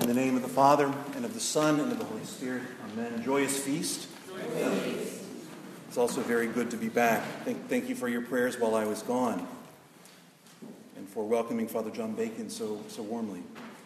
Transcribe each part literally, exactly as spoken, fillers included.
In the name of the Father, and of the Son, and of the Holy Spirit. Amen. Joyous feast. Joyous feast. It's also very good to be back. Thank, thank you for your prayers while I was gone, and for welcoming Father John Bacon so, so warmly.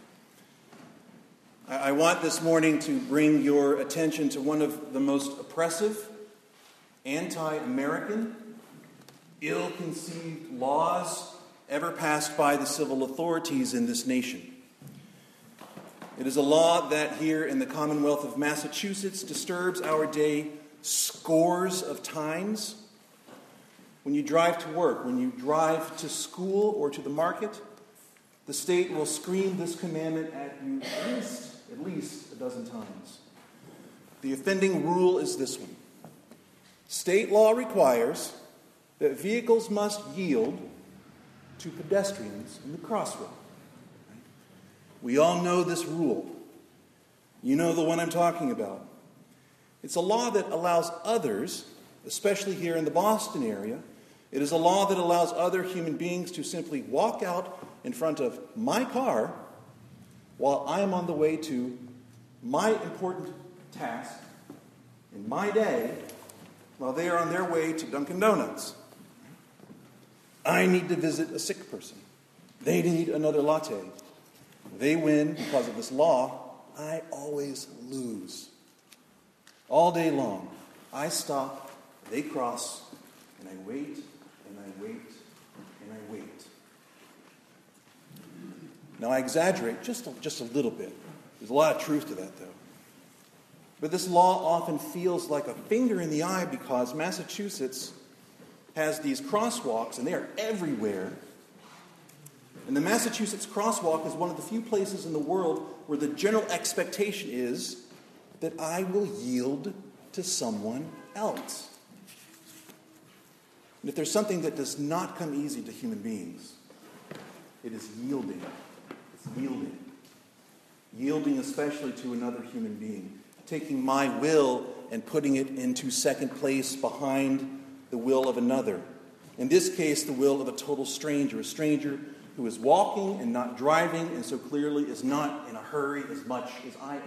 I, I want this morning to bring your attention to one of the most oppressive, anti-American, ill-conceived laws ever passed by the civil authorities in this nation. It is a law that here in the Commonwealth of Massachusetts disturbs our day scores of times. When you drive to work, when you drive to school or to the market, the state will scream this commandment at you at least, at least a dozen times. The offending rule is this one. State law requires that vehicles must yield to pedestrians in the crosswalk. We all know this rule. You know the one I'm talking about. It's a law that allows others, especially here in the Boston area, it is a law that allows other human beings to simply walk out in front of my car while I am on the way to my important task in my day while they are on their way to Dunkin' Donuts. I need to visit a sick person. They need another latte. They win because of this law. I always lose. All day long, I stop, they cross, and I wait, and I wait, and I wait. Now, I exaggerate just a, just a little bit. There's a lot of truth to that, though. But this law often feels like a finger in the eye because Massachusetts has these crosswalks, and they are everywhere. And the Massachusetts crosswalk is one of the few places in the world where the general expectation is that I will yield to someone else. And if there's something that does not come easy to human beings, it is yielding. It's yielding. Yielding especially to another human being. Taking my will and putting it into second place behind the will of another. In this case, the will of a total stranger, a stranger who is walking and not driving, and so clearly is not in a hurry as much as I am.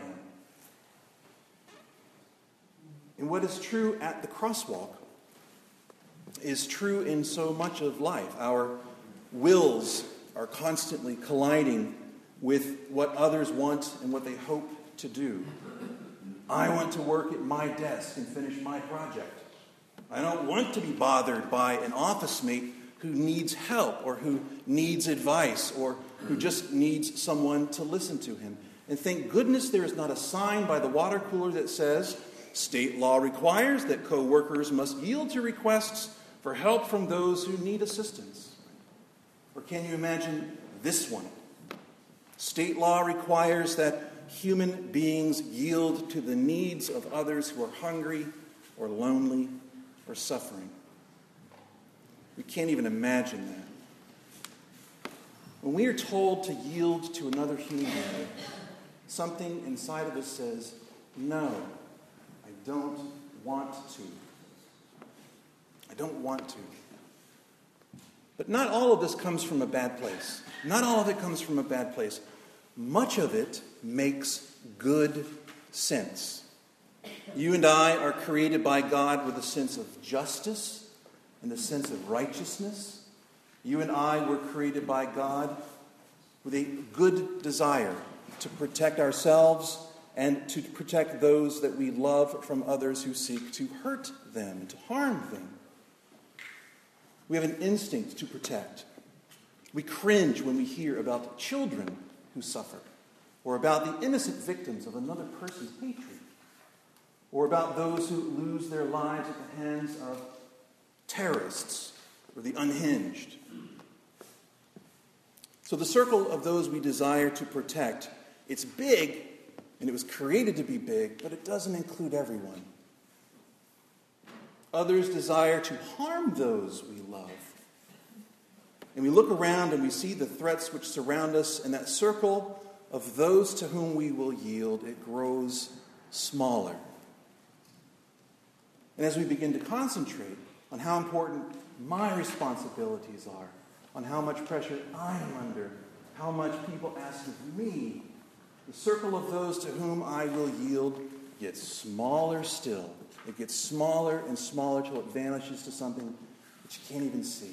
And what is true at the crosswalk is true in so much of life. Our wills are constantly colliding with what others want and what they hope to do. I want to work at my desk and finish my project. I don't want to be bothered by an office mate who needs help or who needs advice or who just needs someone to listen to him. And thank goodness there is not a sign by the water cooler that says, state law requires that co-workers must yield to requests for help from those who need assistance. Or can you imagine this one? State law requires that human beings yield to the needs of others who are hungry or lonely or suffering. We can't even imagine that. When we are told to yield to another human being, something inside of us says, no, I don't want to. I don't want to. But not all of this comes from a bad place. Not all of it comes from a bad place. Much of it makes good sense. You and I are created by God with a sense of justice and a sense of righteousness. You and I were created by God with a good desire to protect ourselves and to protect those that we love from others who seek to hurt them, to harm them. We have an instinct to protect. We cringe when we hear about children who suffer, or about the innocent victims of another person's hatred, or about those who lose their lives at the hands of terrorists or the unhinged. So the circle of those we desire to protect, it's big, and it was created to be big, but it doesn't include everyone. Others desire to harm those we love. And we look around and we see the threats which surround us, and that circle of those to whom we will yield, it grows smaller. And as we begin to concentrate on how important my responsibilities are, on how much pressure I am under, how much people ask of me, the circle of those to whom I will yield gets smaller still. It gets smaller and smaller till it vanishes to something that you can't even see.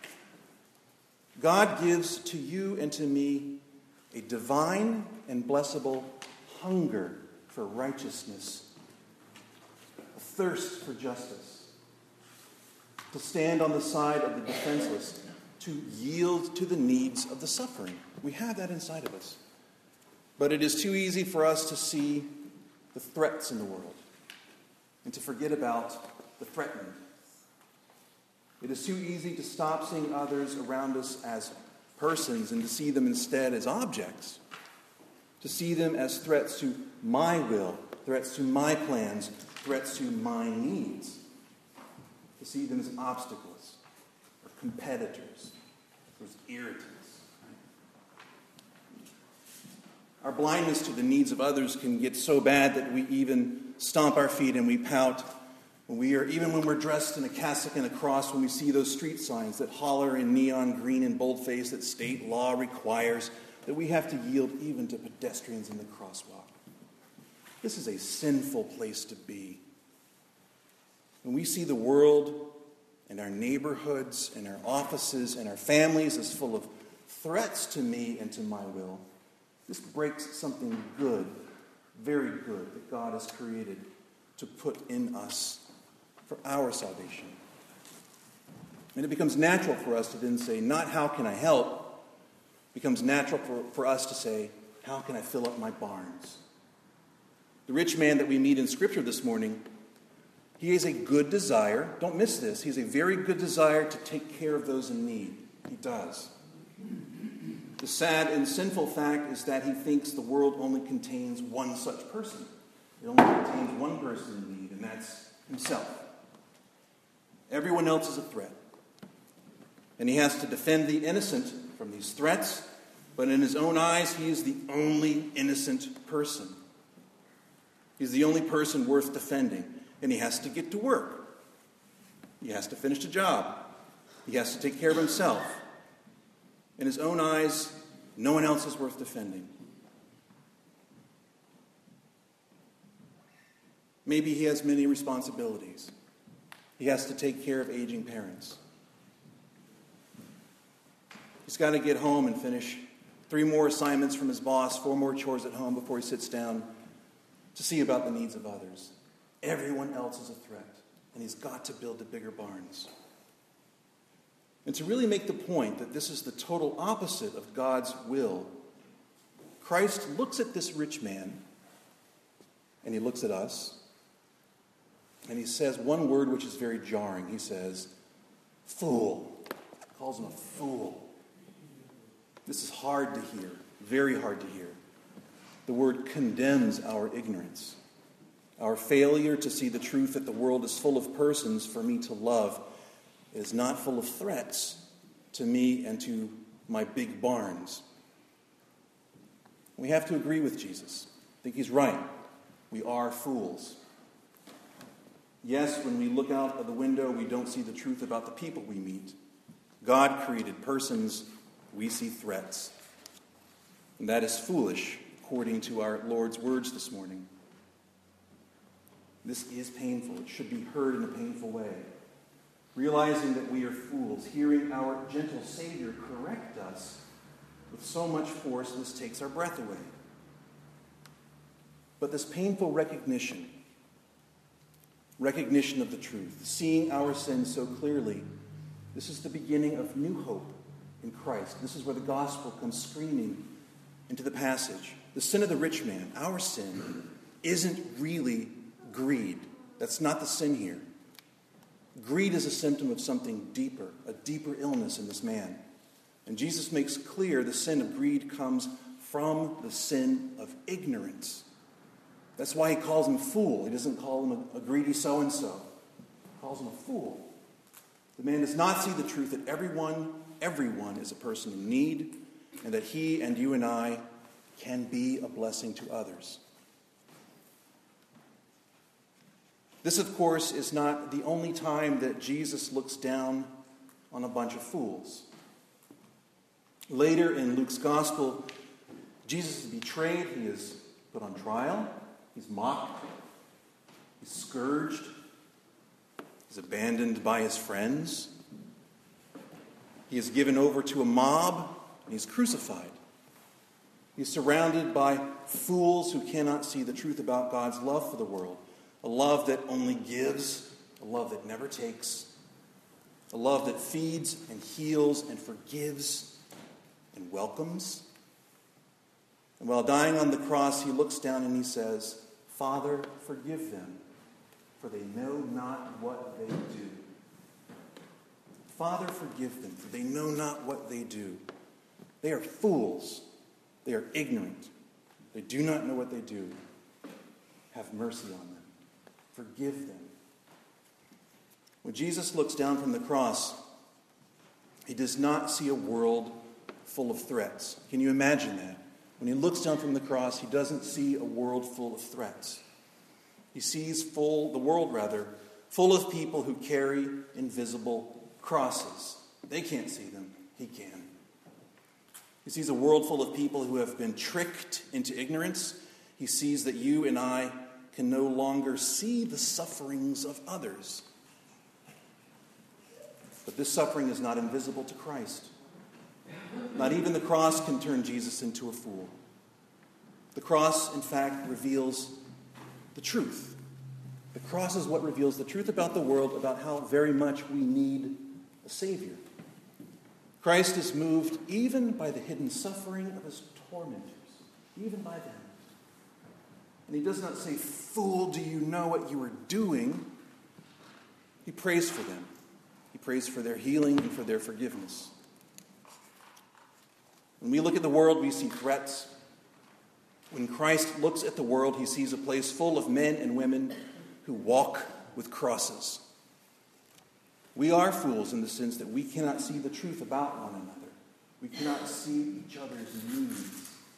God gives to you and to me a divine and blessable hunger for righteousness, a thirst for justice, to stand on the side of the defenseless, to yield to the needs of the suffering. We have that inside of us. But it is too easy for us to see the threats in the world and to forget about the threatened. It is too easy to stop seeing others around us as persons and to see them instead as objects, to see them as threats to my will, threats to my plans, threats to my needs, to see them as obstacles or competitors or as irritants. Our blindness to the needs of others can get so bad that we even stomp our feet and we pout when we are, even when we're dressed in a cassock and a cross, when we see those street signs that holler in neon green and boldface that state law requires that we have to yield even to pedestrians in the crosswalk. This is a sinful place to be. When we see the world and our neighborhoods and our offices and our families as full of threats to me and to my will, this breaks something good, very good, that God has created to put in us for our salvation. And it becomes natural for us to then say, not how can I help? It becomes natural for, for us to say, how can I fill up my barns? The rich man that we meet in Scripture this morning, he has a good desire. Don't miss this. He has a very good desire to take care of those in need. He does. The sad and sinful fact is that he thinks the world only contains one such person. It only contains one person in need, and that's himself. Everyone else is a threat. And he has to defend the innocent from these threats, but in his own eyes, he is the only innocent person. He's the only person worth defending, and he has to get to work. He has to finish the job. He has to take care of himself. In his own eyes, no one else is worth defending. Maybe he has many responsibilities. He has to take care of aging parents. He's got to get home and finish three more assignments from his boss, four more chores at home before he sits down to see about the needs of others. Everyone else is a threat, and he's got to build the bigger barns. And to really make the point that this is the total opposite of God's will, Christ looks at this rich man, and he looks at us, and he says one word which is very jarring. He says, fool. He calls him a fool. This is hard to hear, very hard to hear. The word condemns our ignorance, our failure to see the truth that the world is full of persons for me to love. It is not full of threats to me and to my big barns. We have to agree with Jesus. I think he's right. We are fools. Yes, when we look out of the window, we don't see the truth about the people we meet. God created persons. We see threats. And that is foolish, according to our Lord's words this morning. This is painful. It should be heard in a painful way. Realizing that we are fools, hearing our gentle Savior correct us with so much force, this takes our breath away. But this painful recognition, recognition of the truth, seeing our sins so clearly, this is the beginning of new hope in Christ. This is where the gospel comes screaming into the passage. The sin of the rich man, our sin, isn't really greed. That's not the sin here. Greed is a symptom of something deeper, a deeper illness in this man. And Jesus makes clear the sin of greed comes from the sin of ignorance. That's why he calls him a fool. He doesn't call him a, a greedy so-and-so. He calls him a fool. The man does not see the truth that everyone, everyone is a person in need, and that he and you and I can be a blessing to others. This, of course, is not the only time that Jesus looks down on a bunch of fools. Later in Luke's gospel, Jesus is betrayed. He is put on trial. He's mocked. He's scourged. He's abandoned by his friends. He is given over to a mob, and he's crucified. He's surrounded by fools who cannot see the truth about God's love for the world. A love that only gives, a love that never takes, a love that feeds and heals and forgives and welcomes. And while dying on the cross, he looks down and he says, "Father, forgive them, for they know not what they do." Father, forgive them, for they know not what they do. They are fools. They are ignorant. They do not know what they do. Have mercy on them. Forgive them. When Jesus looks down from the cross, he does not see a world full of threats. Can you imagine that? When he looks down from the cross, he doesn't see a world full of threats. He sees full, the world rather, full of people who carry invisible crosses. They can't see them. He can. He sees a world full of people who have been tricked into ignorance. He sees that you and I can no longer see the sufferings of others. But this suffering is not invisible to Christ. Not even the cross can turn Jesus into a fool. The cross, in fact, reveals the truth. The cross is what reveals the truth about the world, about how very much we need a Savior. Christ is moved even by the hidden suffering of his tormentors, even by them. And he does not say, "Fool, do you know what you are doing?" He prays for them. He prays for their healing and for their forgiveness. When we look at the world, we see threats. When Christ looks at the world, he sees a place full of men and women who walk with crosses. We are fools in the sense that we cannot see the truth about one another. We cannot see each other's needs.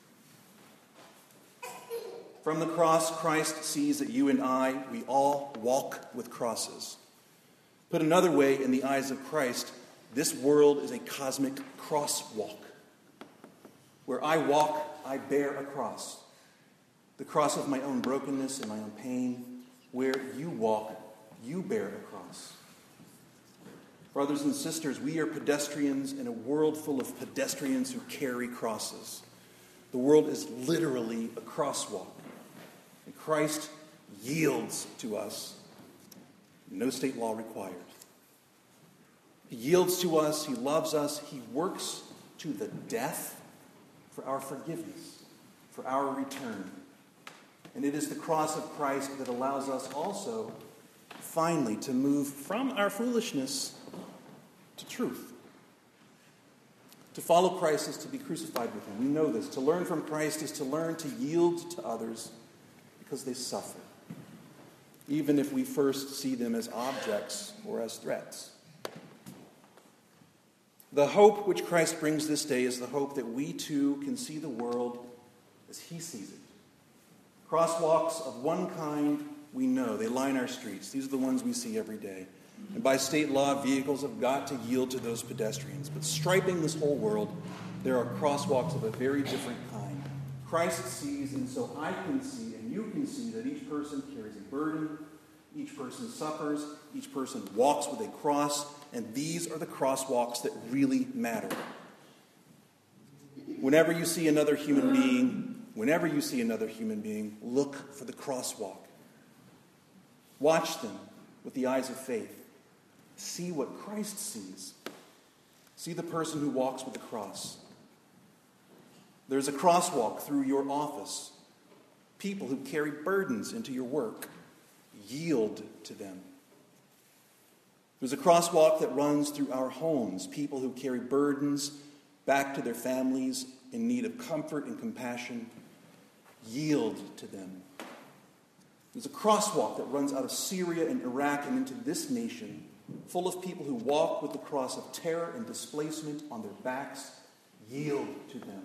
From the cross, Christ sees that you and I, we all walk with crosses. Put another way, in the eyes of Christ, this world is a cosmic crosswalk. Where I walk, I bear a cross. The cross of my own brokenness and my own pain. Where you walk, you bear a cross. Brothers and sisters, we are pedestrians in a world full of pedestrians who carry crosses. The world is literally a crosswalk. And Christ yields to us. No state law required. He yields to us. He loves us. He works to the death for our forgiveness, for our return. And it is the cross of Christ that allows us also, finally, to move from our foolishness to truth. To follow Christ is to be crucified with him. We know this. To learn from Christ is to learn to yield to others because they suffer, even if we first see them as objects or as threats. The hope which Christ brings this day is the hope that we too can see the world as he sees it. Crosswalks of one kind we know. They line our streets. These are the ones we see every day. And by state law, vehicles have got to yield to those pedestrians. But striping this whole world, there are crosswalks of a very different kind. Christ sees, and so I can see, and you can see, that each person carries a burden, each person suffers, each person walks with a cross, and these are the crosswalks that really matter. Whenever you see another human being, whenever you see another human being, look for the crosswalk. Watch them with the eyes of faith. See what Christ sees. See the person who walks with the cross. There's a crosswalk through your office. People who carry burdens into your work. Yield to them. There's a crosswalk that runs through our homes. People who carry burdens back to their families in need of comfort and compassion. Yield to them. There's a crosswalk that runs out of Syria and Iraq and into this nation, full of people who walk with the cross of terror and displacement on their backs. Yield to them.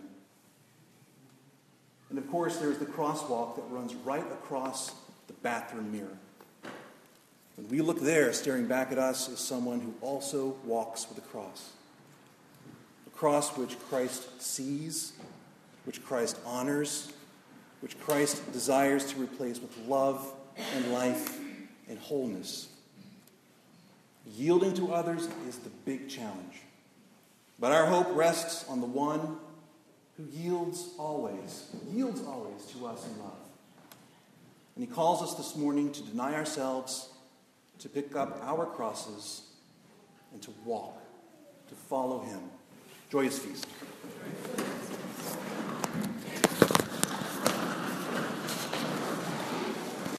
And of course, there's the crosswalk that runs right across the bathroom mirror. When we look there, staring back at us is someone who also walks with a cross. A cross which Christ sees, which Christ honors, which Christ desires to replace with love and life and wholeness. Yielding to others is the big challenge. But our hope rests on the one who yields always, yields always to us in love. And he calls us this morning to deny ourselves, to pick up our crosses, and to walk, to follow him. Joyous feast.